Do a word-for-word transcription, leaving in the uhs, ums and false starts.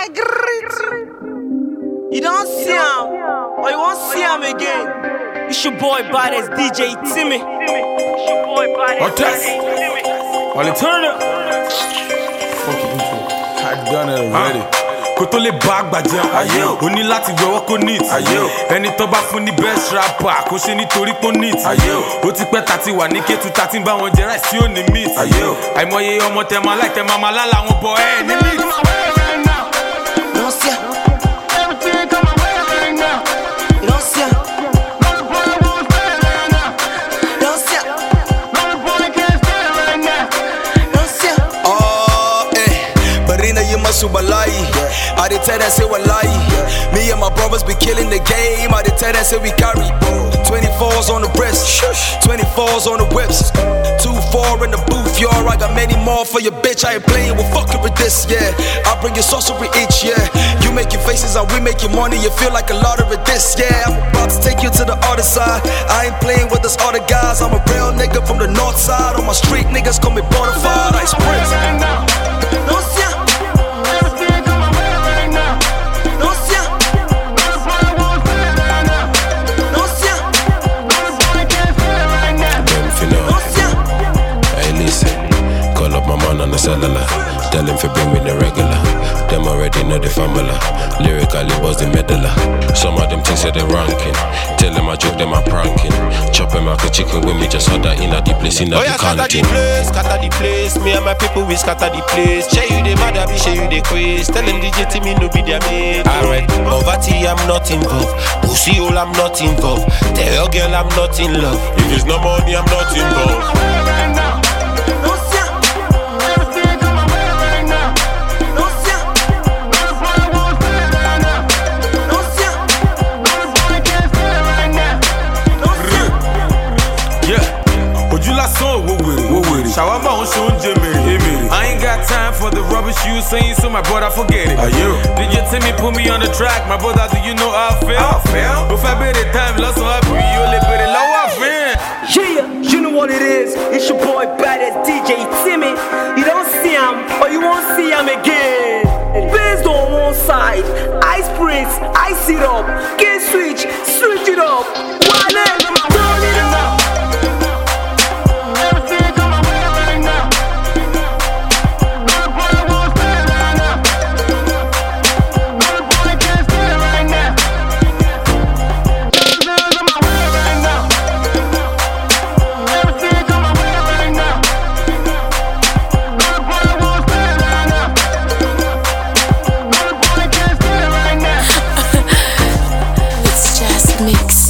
I greet you. You don't see him, or you won't see him again. It's your boy Badass D J Timmy. It's your boy Badass D J Timmy. While it turn up, fuck it intro. I've done it already. Kò tó lè bá àgbàjẹ́ ayé o, ó ní láti wẹ̀wọ́ kó neat ayé o. Ẹni tó bá fún ní best rapper kò ṣe nítorí pó neat ayé o. Ó ti pẹ́ ta ti wà ní Kétu ta ti ń bá wọn jẹ rice tí ó ní meat ayé o. Àìmọye ọmọ tẹ máa láì tẹ máa máa lálà wọn bọ̀ ẹ́ ní meat. I did tell that say we lie. Me and my brothers be killing the game. I did tell that say we carry twenty-fours on the wrist, twenty-fours on the whips, two four in the booth, y'all. I got many more for your bitch. I ain't playing with fucking with this, yeah. I bring your sorcery each, yeah. You making faces and we making money. You feel like a lot of it, this, yeah. I'm about to take you to the other side. I ain't playing with this other guys. I'm a real nigga from the north side. On my street, niggas call me bonafide. I sprint. No, yeah. On the cellular, tell him to bring me the regular. Them already know the formula. Lyrically was the meddler. Some of them things say they're ranking. Tell them I joke, them I pranking. Chop them like a chicken with me, just order in at the place, in at oh, the yeah, canteen. Scatter the place, scatter the place. Me and my people we scatter the place. Share you the mother, be share you the quiz. Tell them D J Timmy no be their mate. Alright, poverty I'm not involved. Pussy hole I'm not involved. Tell your girl I'm not in love. If it's no money I'm not involved. Shawama on Shunje Mary. I ain't got time for the rubbish you saying, so my brother forget it. Are you? Did you tell me put me on the track? My brother, do you know how I feel? I feel. If I bet it time, lost so happy, you only bet it low I feel. Yeah, you know what it is. It's your boy Badass D J Timmy. You don't see him, or you won't see him again. Based on one side, ice spritz, ice it up, get switch, switch it up. One leg, turn it up. Mix.